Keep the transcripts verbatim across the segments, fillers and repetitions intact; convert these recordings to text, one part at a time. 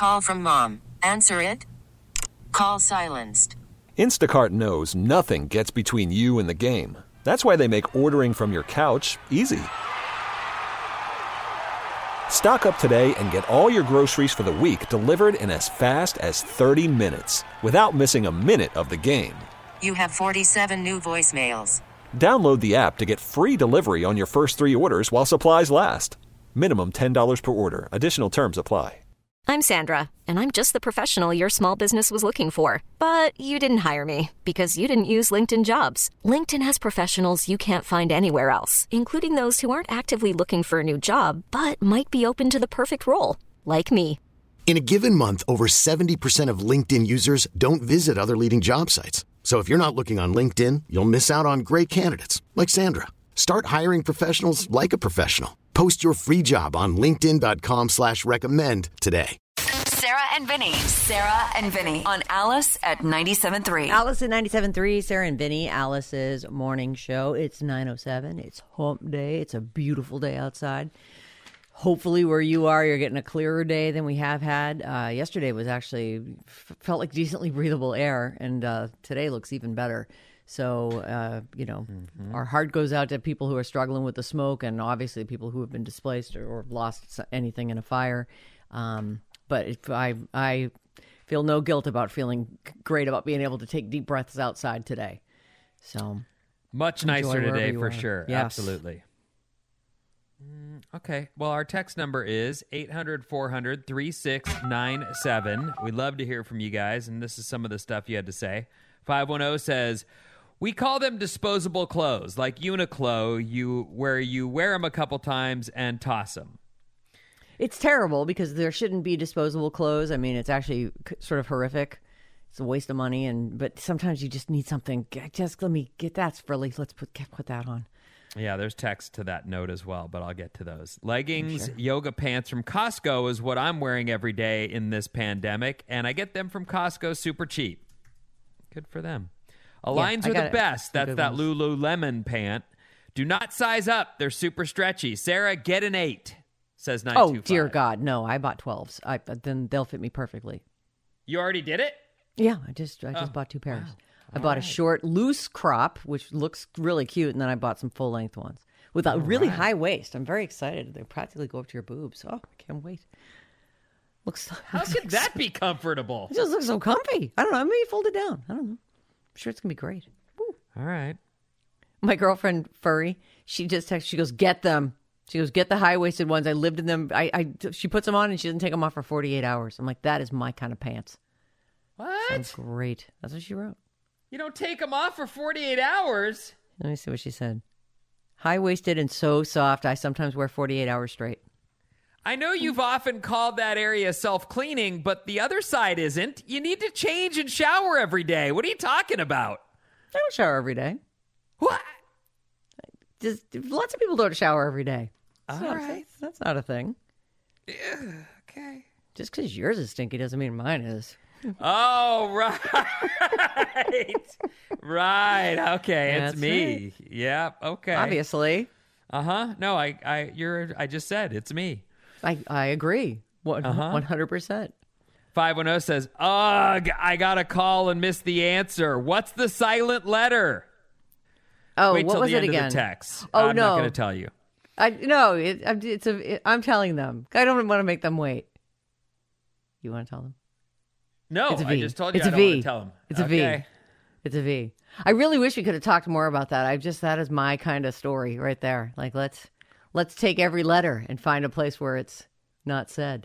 Call from mom. Answer it. Call silenced. Instacart knows nothing gets between you and the game. That's why they make ordering from your couch easy. Stock up today and get all your groceries for the week delivered in as fast as thirty minutes without missing a minute of the game. You have forty-seven new voicemails. Download the app to get free delivery on your first three orders while supplies last. Minimum ten dollars per order. Additional terms apply. I'm Sandra, and I'm just the professional your small business was looking for. But you didn't hire me because you didn't use LinkedIn Jobs. LinkedIn has professionals you can't find anywhere else, including those who aren't actively looking for a new job, but might be open to the perfect role, like me. In a given month, over seventy percent of LinkedIn users don't visit other leading job sites. So if you're not looking on LinkedIn, you'll miss out on great candidates like Sandra. Start hiring professionals like a professional. Post your free job on linkedin.com slash recommend today. Sarah and Vinny. Sarah and Vinny on Alice at ninety-seven point three. Alice at ninety-seven point three. Sarah and Vinny, Alice's morning show. It's nine oh seven. It's hump day. It's a beautiful day outside. Hopefully where you are, you're getting a clearer day than we have had. Uh, yesterday was actually, f- felt like decently breathable air, and uh, today looks even better. So, uh, you know, mm-hmm. our heart goes out to people who are struggling with the smoke, and obviously people who have been displaced or, or lost anything in a fire. Um, but if I, I feel no guilt about feeling great about being able to take deep breaths outside today. So much nicer today for are. sure. Yes. Absolutely. Mm, okay. Well, our text number is eight hundred, four hundred, thirty-six ninety-seven. We'd love to hear from you guys, and this is some of the stuff you had to say. five one zero says, we call them disposable clothes, like Uniqlo, you where you wear them a couple times and toss them. It's terrible because there shouldn't be disposable clothes. I mean, it's actually sort of horrific. It's a waste of money, and but sometimes you just need something. Just let me get that frilly. Let's put put that on. Yeah, there's text to that note as well, but I'll get to those. Leggings, sure. yoga pants from Costco is what I'm wearing every day in this pandemic, and I get them from Costco super cheap. Good for them. Aligns yeah, are the it. best. That's that ones. Lululemon pant. Do not size up. They're super stretchy. Sarah, get an eight, says nine two five. Oh, dear God. No, I bought twelves. I, then they'll fit me perfectly. You already did it? Yeah, I just I just oh, bought two pairs. Wow. I bought right. a short, loose crop, which looks really cute, and then I bought some full-length ones with a All really right. high waist. I'm very excited. They practically go up to your boobs. Oh, I can't wait. Looks. How looks could like that so, be comfortable? It just looks so comfy. I don't know. Maybe fold it down. I don't know. I'm sure it's going to be great. Woo. All right. My girlfriend, Furry, she just texted, she goes, get them. She goes, get the high-waisted ones. I lived in them. I, I, she puts them on, and she doesn't take them off for forty-eight hours. I'm like, that is my kind of pants. What? Sounds great. That's what she wrote. You don't take them off for forty-eight hours? Let me see what she said. High-waisted and so soft, I sometimes wear forty-eight hours straight. I know you've often called that area self-cleaning, but the other side isn't. You need to change and shower every day. What are you talking about? I don't shower every day. What? Just, lots of people don't shower every day. That's All not, right. That's not a thing. Yeah, okay. Just because yours is stinky doesn't mean mine is. Oh, right. Right. Okay. It's That's me. right. Yeah. Okay. Obviously. Uh-huh. No, I, I, you're, I just said it's me. I, I agree. One, uh-huh. one hundred percent. five one zero says, ugh, I got a call and missed the answer. What's the silent letter? Oh, Wait what till was the it end again? Of the text. Oh, I'm no. not going to tell you. I no, it, it's a. It, I'm telling them. I don't want to make them wait. You want to tell them? No, it's a V. I just told you it's I a don't V. want to tell them. It's a okay. V. It's a V. I really wish we could have talked more about that. I just that is my kind of story right there. Like let's let's take every letter and find a place where it's not said.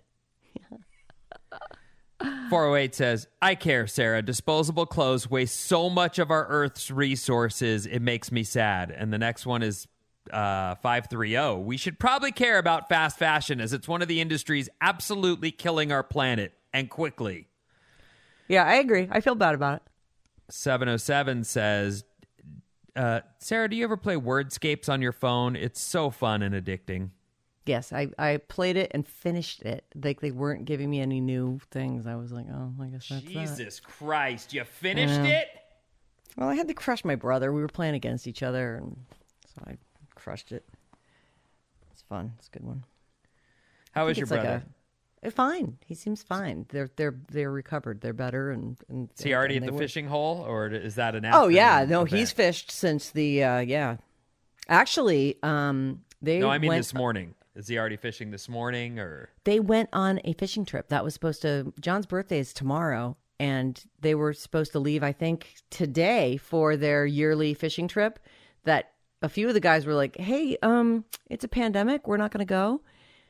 four oh eight says, I care, Sarah. Disposable clothes waste so much of our Earth's resources, it makes me sad. And the next one is uh, five three zero. We should probably care about fast fashion as it's one of the industries absolutely killing our planet, and quickly. Yeah, I agree. I feel bad about it. seven oh seven says, uh, Sarah, do you ever play Wordscapes on your phone? It's so fun and addicting. Yes, I, I played it and finished it. Like they weren't giving me any new things. I was like, oh, I guess that's Jesus that. Christ, you finished it? Well, I had to crush my brother. We were playing against each other, and so I crushed it. It's fun. It's a good one. How is your it's like brother? Fine. He seems fine. They're they're they're recovered. They're better. And, and Is he already and at the were. fishing hole, or is that an? Oh yeah, afternoon no, event? he's fished since the uh, yeah. Actually, um, they No, I mean went, this morning. Is he already fishing this morning, or they went on a fishing trip that was supposed to. John's birthday is tomorrow, and they were supposed to leave, I think, today for their yearly fishing trip. That a few of the guys were like, "Hey, um, it's a pandemic. We're not going to go."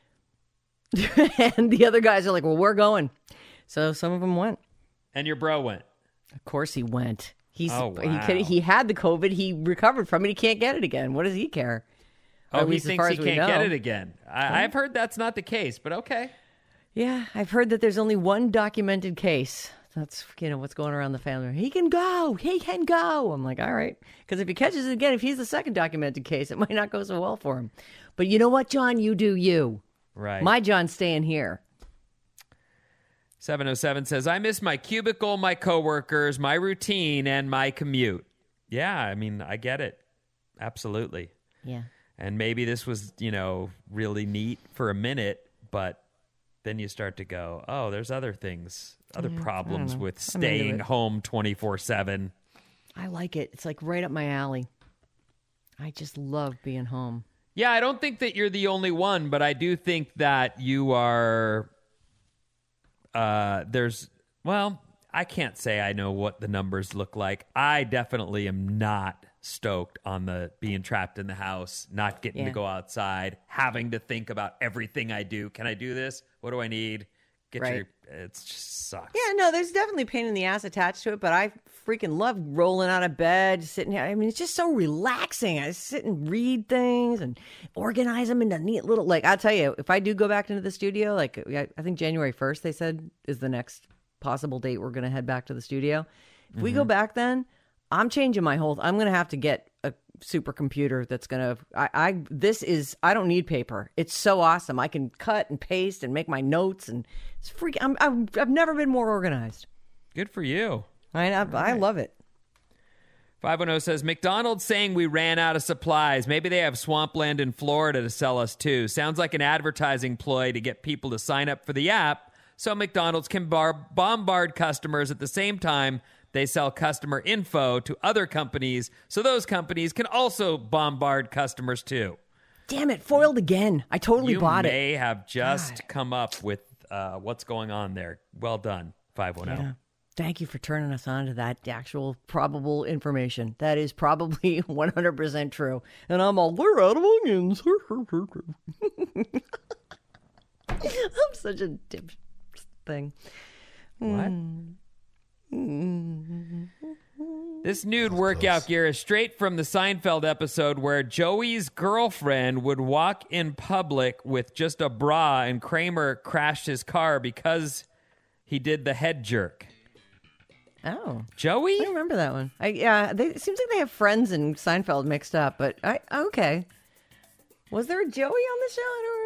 And the other guys are like, well, we're going. So some of them went. and your bro went? Of course he went. He's Oh, he, wow. could, he had the COVID. He recovered from it. He can't get it again. What does he care? Or Oh, at he least as thinks far he as we can't get know. it again. I, I've heard that's not the case, but okay. Yeah, I've heard that there's only one documented case. That's, you know, what's going around the family. He can go. He can go. I'm like, all right. Because if he catches it again, if he's the second documented case, it might not go so well for him. But you know what, John? You do you. Right. My John's staying here. seven oh seven says, I miss my cubicle, my coworkers, my routine, and my commute. Yeah, I mean, I get it. Absolutely. Yeah. And maybe this was, you know, really neat for a minute, but then you start to go, oh, there's other things, other problems with I'm into staying it. home twenty-four seven. I like it. It's like right up my alley. I just love being home. Yeah, I don't think that you're the only one, but I do think that you are, uh, there's, well, I can't say I know what the numbers look like. I definitely am not stoked on the being trapped in the house, not getting to Yeah. go outside, having to think about everything I do. Can I do this? What do I need? Get Right. your, it just sucks. Yeah, no, there's definitely pain in the ass attached to it, but I freaking love rolling out of bed, sitting here. I mean, it's just so relaxing. I sit and read things and organize them into neat little, like, I'll tell you, if I do go back into the studio, like, I I think January first, they said, is the next possible date we're going to head back to the studio. If we go back then, I'm changing my whole, I'm going to have to get a supercomputer that's going to, I, I, this is, I don't need paper. It's so awesome. I can cut and paste and make my notes, and it's freaking, I'm, I'm, I've never been more organized. Good for you. I, I, I love it. five one zero says, McDonald's saying we ran out of supplies. Maybe they have swampland in Florida to sell us too. Sounds like an advertising ploy to get people to sign up for the app so McDonald's can bar- bombard customers at the same time they sell customer info to other companies so those companies can also bombard customers too. Damn it, foiled again. I totally you bought may it. have just come up with uh, what's going on there. Well done, five one zero. Yeah. Thank you for turning us on to that actual probable information. That is probably one hundred percent true. And I'm all, we're out of onions. I'm such a dip thing. What? This nude workout gear is straight from the Seinfeld episode where Joey's girlfriend would walk in public with just a bra and Kramer crashed his car because he did the head jerk. Oh. Joey? I don't remember that one. I, yeah, they, it seems like they have Friends and Seinfeld mixed up, but I okay. Was there a Joey on the show? I don't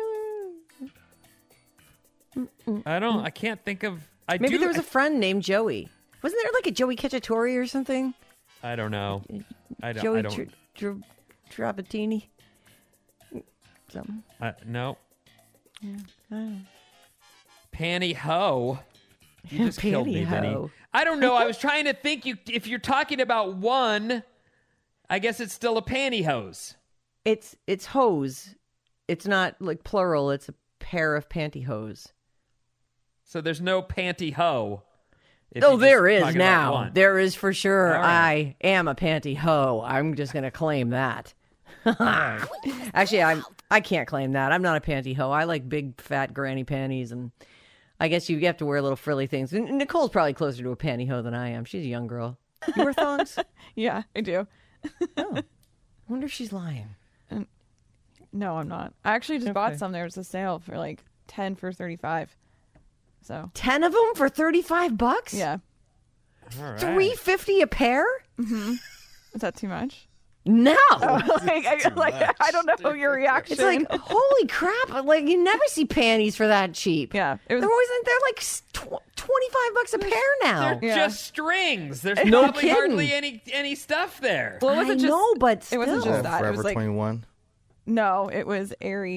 really... I don't, I can't think of, I Maybe do, there was a friend named Joey. Wasn't there like a Joey Cacciatore or something? I don't know. I don't, Joey I don't, Tr- Tr- Trabatini? Something. uh, no. Panty hoe. You just killed me, Vinny. Pantyhose. I don't know. I was trying to think. You, if you're talking about one, I guess it's still a pantyhose. It's it's hose. It's not like plural. It's a pair of pantyhose. So there's no panty hoe. if Oh, you're there just is talking about now. one. There is for sure. All right. I am a panty hoe. I'm just going to claim that. Actually, I'm. I can't claim that. I'm not a panty hoe. I like big fat granny panties, and I guess you have to wear little frilly things. And Nicole's probably closer to a panty hoe than I am. She's a young girl. You wear thongs? Yeah, I do. I wonder if she's lying. No, I'm not. I actually just bought Okay. some. There was a sale for like ten for thirty-five. So Ten of them for thirty-five bucks. yeah, All right. Three fifty a pair. is that too much? No. like, I, like I don't know your reaction. It's like, holy crap! Like, you never see panties for that cheap. yeah, it was. They're always they're like tw- twenty-five bucks a pair now. They're Yeah. just strings. There's No probably kidding. hardly any any stuff there. Well, it I wasn't just. know, but it wasn't still. just that. It Forever was like twenty-one. no, it was Aerie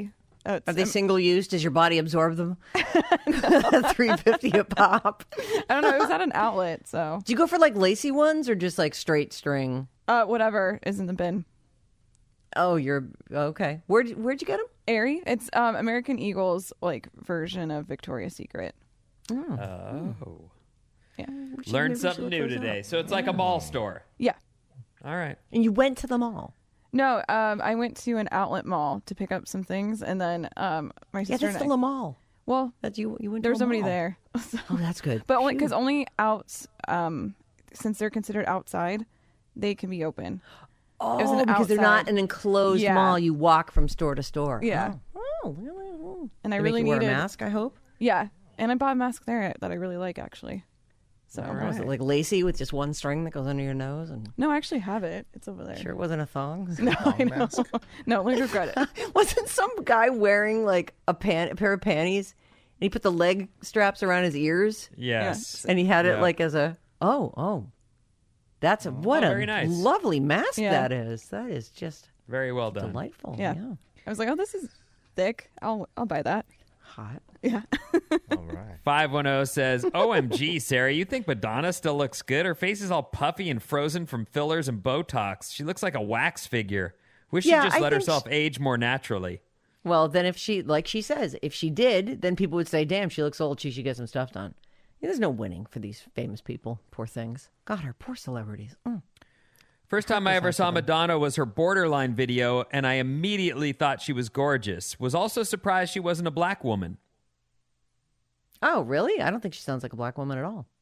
Oh, it's, Are they um, single use? Does your body absorb them? three fifty a pop. I don't know. It was at an outlet, so Do you go for like lacy ones or just like straight string? uh, whatever is in the bin. Oh, you're okay. Where'd where'd you get them? Aerie. It's um, American Eagle's like version of Victoria's Secret. Oh. Yeah. Learned something new today. So it's like a mall store. Yeah. All right. And you went to the mall. No, um, I went to an outlet mall to pick up some things, and then um, my Yeah, sister that's and still I, a mall. well, That you you went. there to was a somebody mall. there, Oh, that's good. but only Phew. because only outs, um, since they're considered outside, they can be open. Oh, it was an because they're not outside- an enclosed Yeah. mall. You walk from store to store. Yeah. Oh, oh really? And I They make really you wear needed a mask, I hope. Yeah, and I bought a mask there that I really like actually. So Was it like lacy with just one string that goes under your nose? And no, I actually have it. It's over there. sure it wasn't a thong. No, I know. No, don't regret it. Wasn't some guy wearing like a pan, a pair of panties, and he put the leg straps around his ears, Yes. and he had it Yeah. like as a oh oh, that's a what Oh, a very nice. lovely mask Yeah. that is. That is just Very well done. delightful. Yeah. yeah. I was like, oh, this is thick. I'll I'll buy that. Hot. Yeah. All right. five one zero says, O M G, Sarah, you think Madonna still looks good? Her face is all puffy and frozen from fillers and Botox. She looks like a wax figure. Wish Yeah, she'd just I let think herself she- age more naturally. Well, then if she, like she says, if she did, then people would say, damn, she looks old. She should get some stuff done. Yeah, there's no winning for these famous people. Poor things. God, her poor celebrities. Mm. First time I ever saw Madonna was her Borderline video, and I immediately thought she was gorgeous. Was also surprised she wasn't a black woman. Oh, really? I don't think she sounds like a black woman at all.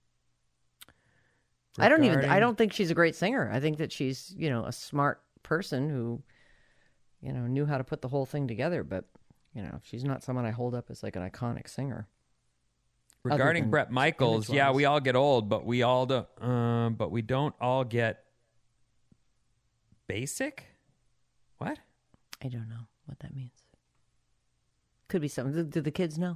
I don't even, I Regarding- don't think she's a great singer. I think that she's, you know, a smart person who, you know, knew how to put the whole thing together. But, you know, she's not someone I hold up as like an iconic singer. Other Regarding than Bret Michaels, yeah, image-wise. we all get old, but we all don't. Uh, but we don't all get basic. What? I don't know what that means. Could be something. Do, do the kids know?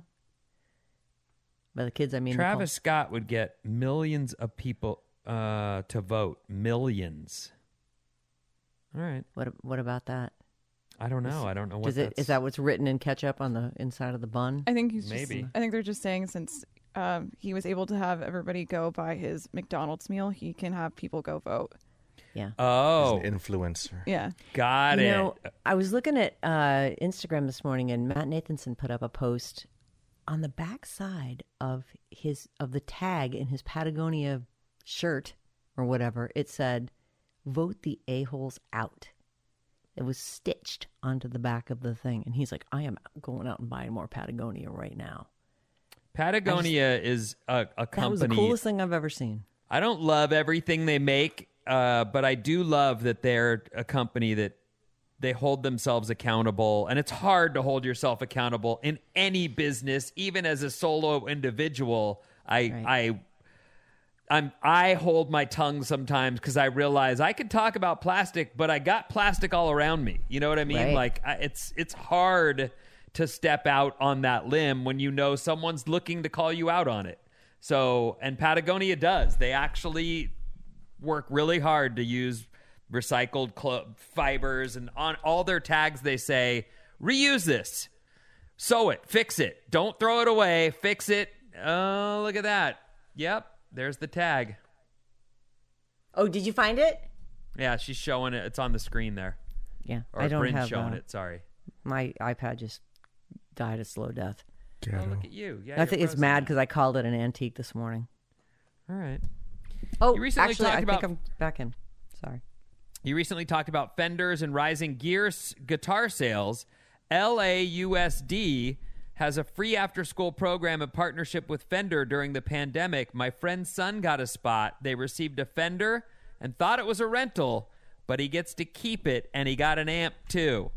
By the kids, I mean Nicole. Travis Scott would get millions of people uh, to vote. Millions. All right. What what about that? I don't know. I don't know what Does it that's... is that what's written in ketchup on the inside of the bun? I think he's Maybe. just. I think they're just saying since um, he was able to have everybody go buy his McDonald's meal, he can have people go vote. Yeah. Oh, He's an influencer. Yeah. got You it. know, I was looking at uh, Instagram this morning, and Matt Nathanson put up a post on the back side of his of the tag in his Patagonia shirt or whatever. It said, "Vote the a-holes out." It was stitched onto the back of the thing, and he's like, "I am going out and buying more Patagonia right now." Patagonia is a, a company. That was the coolest thing I've ever seen. I don't love everything they make, uh, but I do love that they're a company that they hold themselves accountable. And it's hard to hold yourself accountable in any business, even as a solo individual. I, Right. I, I'm, I hold my tongue sometimes because I realize I could talk about plastic, but I got plastic all around me. You know what I mean? Right. Like I, it's it's hard to step out on that limb when you know someone's looking to call you out on it. So, and Patagonia does. They actually work really hard to use recycled clo- fibers, and on all their tags they say, reuse this, sew it, fix it, don't throw it away, fix it. Oh, look at that. Yep, there's the tag. Oh, did you find it? Yeah, she's showing it. It's on the screen there. Yeah, Or I don't Bryn's have showing uh, it. Sorry. My iPad just died a slow death. Oh, look at you. Yeah, I you're think it's frozen. mad because I called it an antique this morning. All right. Oh, You recently actually, talked I about- think I'm back in. Sorry. You recently talked about Fenders and rising gear s- guitar sales. L A U S D has a free after-school program in partnership with Fender during the pandemic. My friend's son got a spot. They received a Fender and thought it was a rental, but he gets to keep it, and he got an amp too.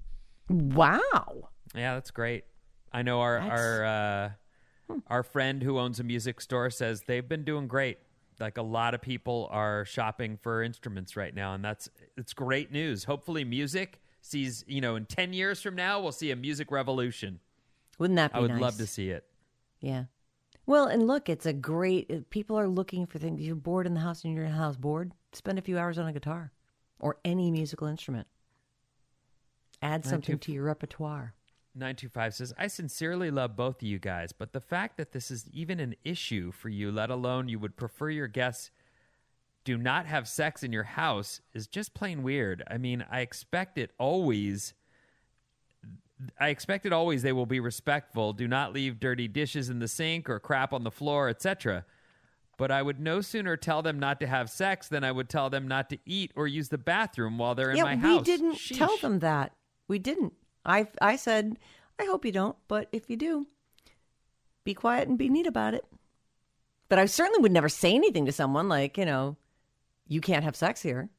Wow. Yeah, that's great. I know our That's- our uh, our friend who owns a music store says they've been doing great. Like a lot of people are shopping for instruments right now, and that's it's great news. Hopefully, music sees you know in ten years from now we'll see a music revolution. Wouldn't that be I would nice? love to see it. Yeah. Well, and look, it's a great. uh, People are looking for things. You're bored in the house and you're in the house bored. Spend a few hours on a guitar or any musical instrument. Add something too- to your repertoire. nine two five says, I sincerely love both of you guys, but the fact that this is even an issue for you, let alone you would prefer your guests do not have sex in your house, is just plain weird. I mean, I expect it always. I expect it always they will be respectful, do not leave dirty dishes in the sink or crap on the floor, et cetera. But I would no sooner tell them not to have sex than I would tell them not to eat or use the bathroom while they're in yeah, my we house. didn't Sheesh. tell them that. We didn't. I I said, I hope you don't, but if you do, be quiet and be neat about it. But I certainly would never say anything to someone like, you know, you can't have sex here.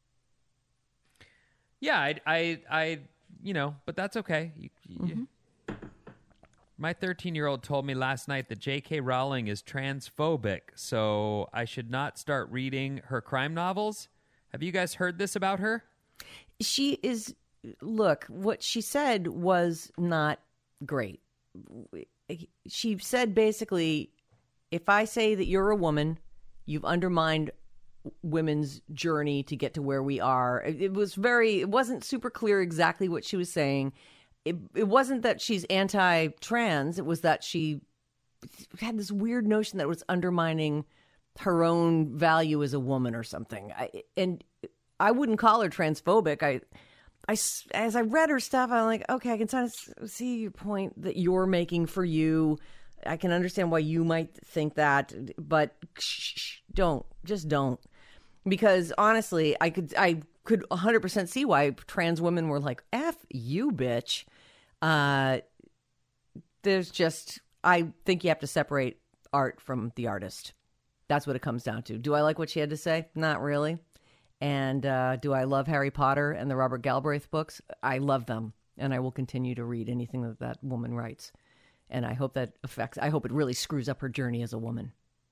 Yeah, I, I, I you know, but that's okay. You, Mm-hmm. you, my thirteen-year-old told me last night that J K. Rowling is transphobic, so I should not start reading her crime novels. Have you guys heard this about her? She is, look, what she said was not great. She said basically, if I say that you're a woman, you've undermined women's journey to get to where we are. It was very, it wasn't super clear exactly what she was saying. It, it wasn't that she's anti-trans. It was that she had this weird notion that it was undermining her own value as a woman or something. I, and I wouldn't call her transphobic. I, I, as I read her stuff, I'm like, okay, I can kind of see your point that you're making for you. I can understand why you might think that, but shh, shh, don't, just don't. Because honestly, I could, I could one hundred percent see why trans women were like, F you, bitch. Uh, there's just, I think you have to separate art from the artist. That's what it comes down to. Do I like what she had to say? Not really. And uh, do I love Harry Potter and the Robert Galbraith books? I love them. And I will continue to read anything that that woman writes. And I hope that affects, I hope it really screws up her journey as a woman.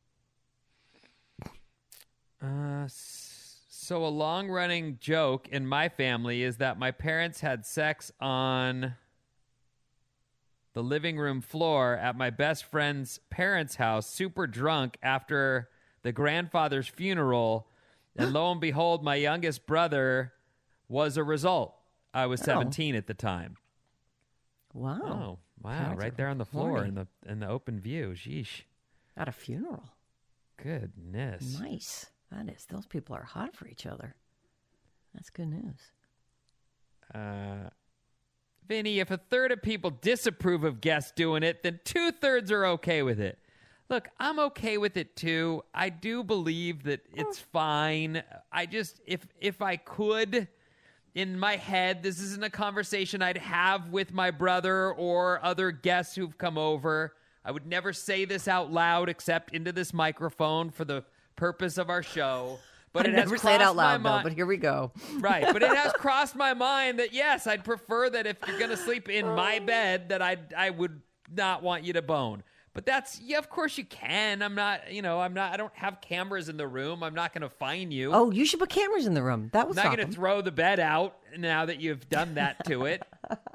Uh, so a long-running joke in my family is that my parents had sex on the living room floor at my best friend's parents' house, super drunk after the grandfather's funeral. And lo and behold, my youngest brother was a result. I was seventeen oh. at the time. Wow. Oh, wow. Parents right there on the floor horny. in the in the open view. Sheesh. At a funeral. Goodness. Nice. That is. Those people are hot for each other. That's good news. Uh, Vinny, if a third of people disapprove of guests doing it, then two-thirds are okay with it. Look, I'm okay with it too. I do believe that it's fine. I just, if if I could, in my head, this isn't a conversation I'd have with my brother or other guests who've come over. I would never say this out loud except into this microphone for the purpose of our show. But I'd it never has say it out crossed my loud, though, mi- but here we go. Right, but it has crossed my mind that, yes, I'd prefer that if you're going to sleep in my bed, that I I would not want you to bone. But that's, yeah, of course you can. I'm not, you know, I'm not, I don't have cameras in the room. I'm not going to fine you. Oh, you should put cameras in the room. That was I'm not going to throw the bed out now that you've done that to it.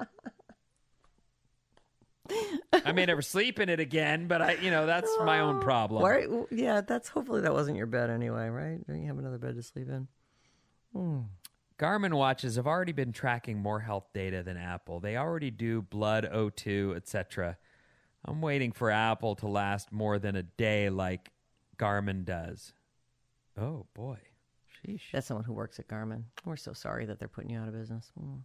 I may never sleep in it again, but I, you know, that's my own problem. Why, yeah, that's hopefully that wasn't your bed anyway, right? Don't you have another bed to sleep in? Hmm. Garmin watches have already been tracking more health data than Apple. They already do blood, O two, et cetera. I'm waiting for Apple to last more than a day like Garmin does. Oh, boy. Sheesh. That's someone who works at Garmin. We're so sorry that they're putting you out of business. Mm.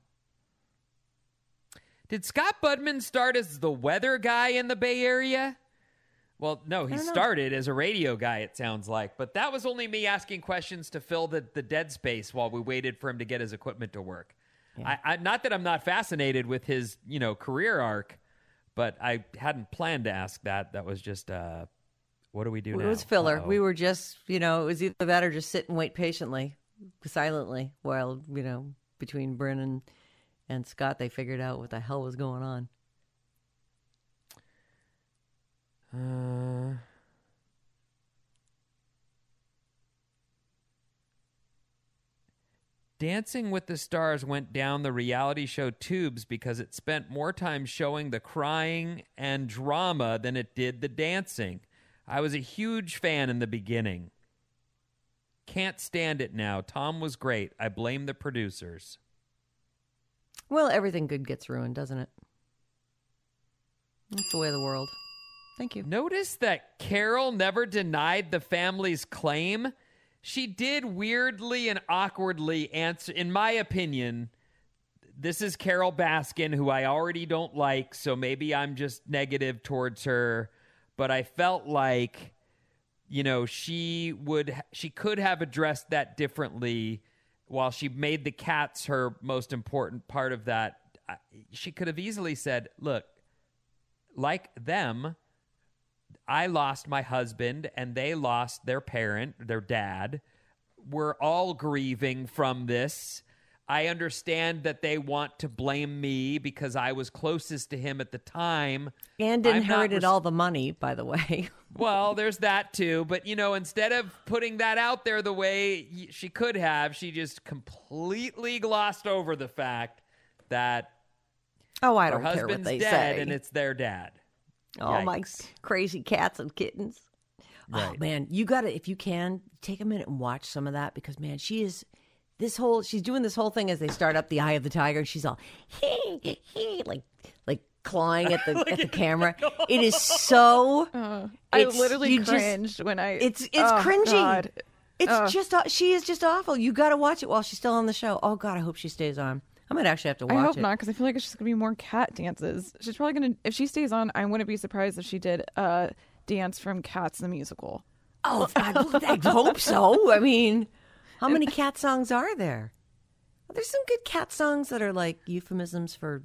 Did Scott Budman start as the weather guy in the Bay Area? Well, no, he started as a radio guy, it sounds like. But that was only me asking questions to fill the, the dead space while we waited for him to get his equipment to work. Yeah. I, I, not that I'm not fascinated with his, you know, career arc, but I hadn't planned to ask that. That was just, uh, what do we do it now? It was filler. Uh-oh. We were just, you know, it was either that or just sit and wait patiently, silently, while, you know, between Bryn and, and Scott, they figured out what the hell was going on. Uh... Dancing with the Stars went down the reality show tubes because it spent more time showing the crying and drama than it did the dancing. I was a huge fan in the beginning. Can't stand it now. Tom was great. I blame the producers. Well, everything good gets ruined, doesn't it? That's the way of the world. Thank you. Notice that Carol never denied the family's claim. She did weirdly and awkwardly answer, in my opinion, this is Carol Baskin, who I already don't like, so maybe I'm just negative towards her, but I felt like, you know, she would, she could have addressed that differently. While she made the cats her most important part of that, she could have easily said, look, like them, I lost my husband and they lost their parent, their dad. We're all grieving from this. I understand that they want to blame me because I was closest to him at the time. And I'm not inherited res- all the money, by the way. Well, there's that too. But, you know, instead of putting that out there the way she could have, she just completely glossed over the fact that Oh, I her don't care what husband's they dead say. and it's their dad. Oh, my Yikes. crazy cats and kittens. Oh, Right. man. You got to, if you can, take a minute and watch some of that because, man, she is, this whole, she's doing this whole thing as they start up the Eye of the Tiger. And she's all, hey, hey, like, like clawing at the, at the camera. It is so, Uh, I it's- literally you just- cringed when I. it's, it's oh, cringy. God. It's Ugh. just, aw- she is just awful. You got to watch it while she's still on the show. Oh, God, I hope she stays on. I might actually have to watch I hope it. not, because I feel like it's just gonna be more cat dances. She's probably gonna, if she stays on, I wouldn't be surprised if she did a dance from Cats the musical. Oh, I, I hope so. I mean, how many cat songs are there? There's some good cat songs that are like euphemisms for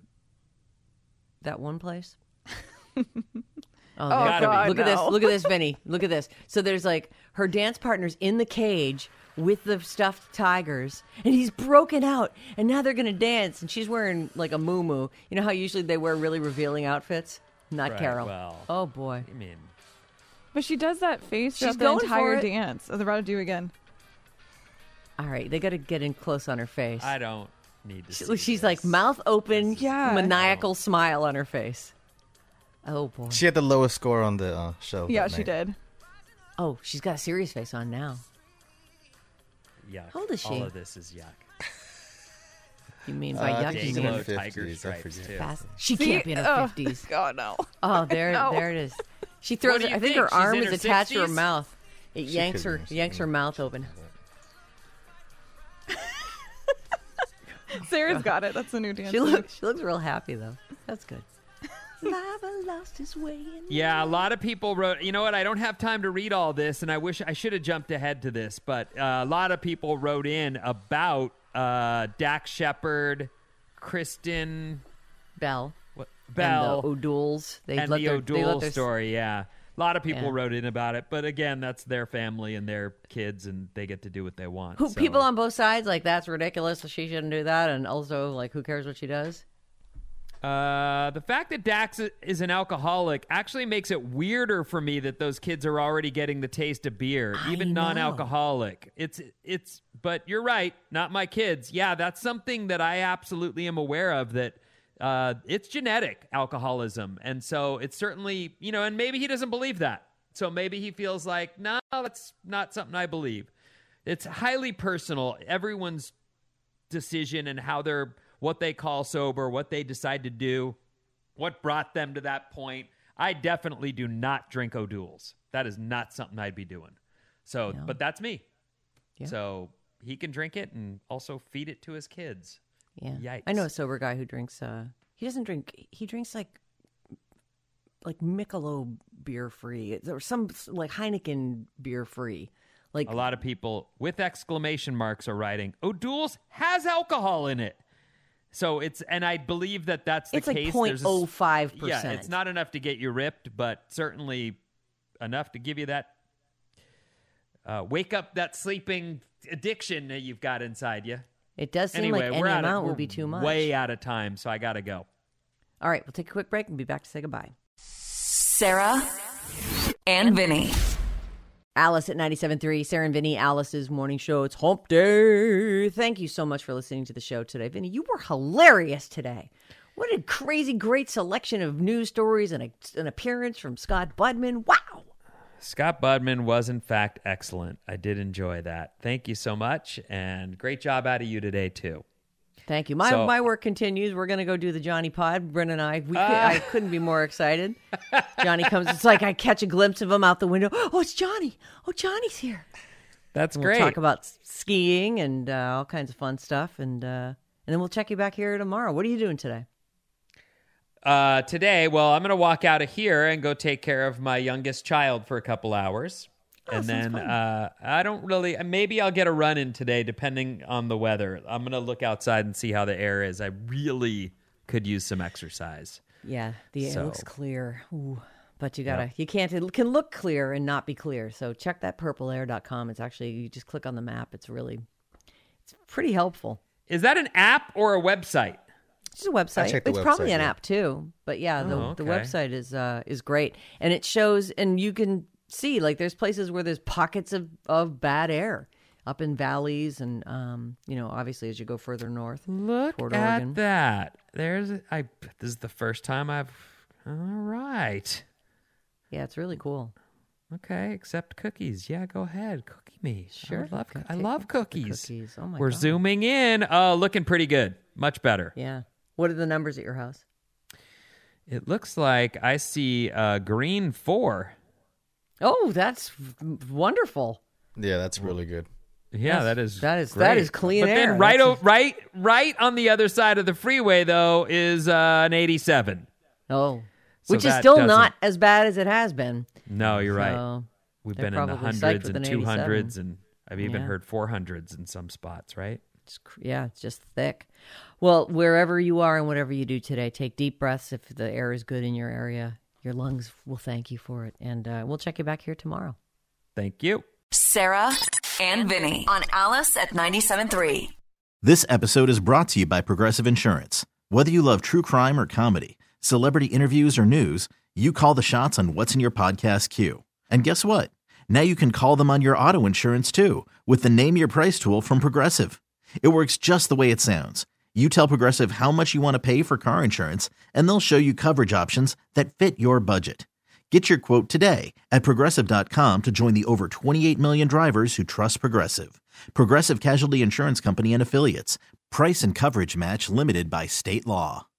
that one place. Oh, Oh, there- God, look at this! no. Look at this, Vinny! Look at this. So there's like her dance partner's in the cage with the stuffed tigers, and he's broken out, and now they're gonna dance, and she's wearing like a muumuu. You know how usually they wear really revealing outfits? Not Right, Carol. well. Oh boy. I mean, But she does that face She's throughout the going for entire it. dance. Oh, they're about to do again. All right, they got to get in close on her face. I don't need to She- see She's this. like mouth open, Yeah. maniacal smile on her face. Oh boy. She had the lowest score on the uh, show. Yeah, that she night. did. Oh, she's got a serious face on now. Yuck. How old is she? All of this is yuck. You mean by Uh, I yuck? think You she's in mean her Day-glow tiger fifties, I stripes, forget. too. fast? She See? can't be in her Oh, fifties. God, no. Oh, there, No. there it is. She throws. What do Her, you I think think? her She's arm in is her attached to her sixties? mouth. It She yanks could her, be. yanks her mouth open. Sarah's got it. That's the new dance. She move. looks, she looks real happy though. That's good. Lava lost his way. In Yeah, a lot of people wrote, you know what, I don't have time to read all this, and I wish I should have jumped ahead to this, but uh, a lot of people wrote in about uh, Dax Shepard, Kristen Bell. what, Bell, And the O'Douls. They and let the their, they let O'Doul their, story, yeah. A lot of people Yeah. wrote in about it, but again, that's their family and their kids, and they get to do what they want. Who, so. people on both sides, like, that's ridiculous. She shouldn't do that. And also, like, who cares what she does? Uh, the fact that Dax is an alcoholic actually makes it weirder for me that those kids are already getting the taste of beer, I even know. non-alcoholic. It's it's. But you're right, not my kids. Yeah, that's something that I absolutely am aware of. That uh, it's genetic alcoholism, and so it's certainly, you know, and maybe he doesn't believe that. So maybe he feels like, no, that's not something I believe. It's highly personal. Everyone's decision and how they're, what they call sober, what they decide to do, what brought them to that point. I definitely do not drink O'Douls. That is not something I'd be doing. So, Yeah. but that's me. Yeah. So he can drink it and also feed it to his kids. Yeah. Yikes. I know a sober guy who drinks, uh, he doesn't drink, he drinks like, like Michelob beer free or some like Heineken beer free. Like A lot of people with exclamation marks are writing, O'Douls has alcohol in it. So it's, and I believe that that's the it's like case. zero There's point a zero s- five percent. Yeah, it's not enough to get you ripped, but certainly enough to give you that, uh, wake up that sleeping addiction that you've got inside you. It does seem Anyway, like any we're out amount of, we're would be too much. way out of time, so I got to go. All right, we'll take a quick break and be back to say goodbye. Sarah and Vinny. Alice at ninety-seven point three, Sarah and Vinny, Alice's morning show. It's hump day. Thank you so much for listening to the show today. Vinny, you were hilarious today. What a crazy, great selection of news stories and a, an appearance from Scott Budman. Wow. Scott Budman was, in fact, excellent. I did enjoy that. Thank you so much, and great job out of you today, too. Thank you. My So- my work continues. We're going to go do the Johnny Pod. Bryn and I, we cou- Ah. I couldn't be more excited. Johnny comes. It's like I catch a glimpse of him out the window. Oh, it's Johnny. Oh, Johnny's here. That's And great. We'll talk about s- skiing and uh, all kinds of fun stuff. And, uh, and then we'll check you back here tomorrow. What are you doing today? Uh, today, well, I'm going to walk out of here and go take care of my youngest child for a couple hours. and then uh, I don't really, maybe I'll get a run in today depending on the weather. I'm going to look outside and see how the air is. I really could use some exercise. Yeah, the air So- looks clear. Ooh. But you gotta, you can't, it can look clear and not be clear. So check that purple air dot com. It's actually, you just click on the map. It's really, it's pretty helpful. Is that an app or a website? It's a website. checked the It's probably website, an yeah. app too. But yeah, the, Oh, the okay. website is uh, is great, and it shows, and you can see like there's places where there's pockets of, of bad air up in valleys, and um, you know, obviously as you go further north. Look toward at Oregon. that. There's, I, this is the first time I've, all right. Yeah, it's really cool. Okay, accept cookies. Yeah, go ahead. Cookie me. Sure. I love, Go I take love the cookies. cookies. Oh my We're God. zooming in. Oh, looking pretty good. Much better. Yeah. What are the numbers at your house? It looks like I see uh, green four. Oh, that's w- wonderful. Yeah, that's really good. Yeah, That's- that is that is- great. that is clean but air. then right, That's o- right, right on the other side of the freeway though is uh, an eighty-seven. Oh, So which is that still doesn't- not as bad as it has been. No, you're right. So We've they're been in the probably psyched hundreds with and an two hundreds, eighty-seven. and I've even Yeah. heard four hundreds in some spots. Right? It's, cr- yeah, it's just thick. Well, wherever you are and whatever you do today, take deep breaths. If the air is good in your area, your lungs will thank you for it. And uh, we'll check you back here tomorrow. Thank you. Sarah and Vinny on Alice at ninety-seven point three. This episode is brought to you by Progressive Insurance. Whether you love true crime or comedy, celebrity interviews or news, you call the shots on what's in your podcast queue. And guess what? Now you can call them on your auto insurance too with the Name Your Price tool from Progressive. It works just the way it sounds. You tell Progressive how much you want to pay for car insurance, and they'll show you coverage options that fit your budget. Get your quote today at Progressive dot com to join the over twenty-eight million drivers who trust Progressive. Progressive Casualty Insurance Company and Affiliates. Price and coverage match limited by state law.